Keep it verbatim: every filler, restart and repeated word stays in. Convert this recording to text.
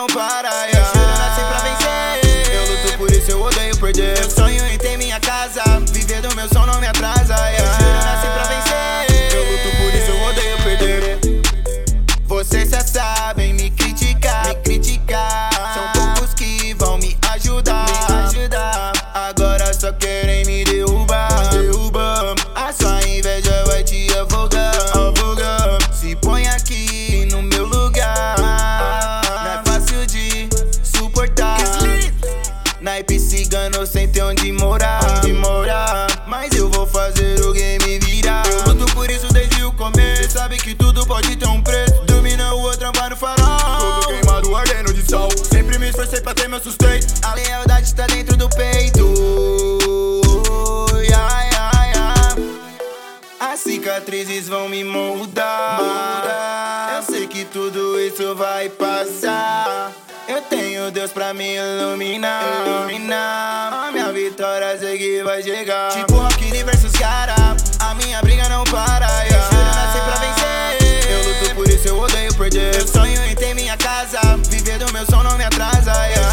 não para, yeah. Eu juro, nasci pra vencer. Eu luto por isso, eu odeio perder. Eu sonho em ter minha casa, viver do meu som não me atrasa, yeah. Eu juro, nasci pra vencer. Eu luto por isso, eu odeio perder. Vocês já sabem me criticar, me criticar. São poucos que vão me ajudar, me ajudar. Agora só querem me derrubar, derrubar. A sua inveja vai te afogar, afogar. Se põe aqui no meu lugar. Não é fácil de suportar. Naipe cigano sem ter onde morar, onde morar. Mas eu vou fazer o game virar. Eu luto por isso desde o começo. Cê sabe que tudo pode ter um preço. Dormir na rua, trampar no farol. Todo queimado, ardendo de sol. Sempre me esforcei pra ter meu sustento. A lealdade tá dentro do peito. Yeah, yeah, yeah. As cicatrizes vão me moldar. Eu sei que tudo isso vai passar. Eu tenho Deus pra me iluminar, iluminar. A minha vitória sei que vai chegar. Tipo Rock Lee versus cara. A minha briga não para, yeah. Eu juro, nasci pra vencer. Eu luto por isso, eu odeio perder. Eu sonho em ter minha casa, viver do meu som não me atrasa, yeah.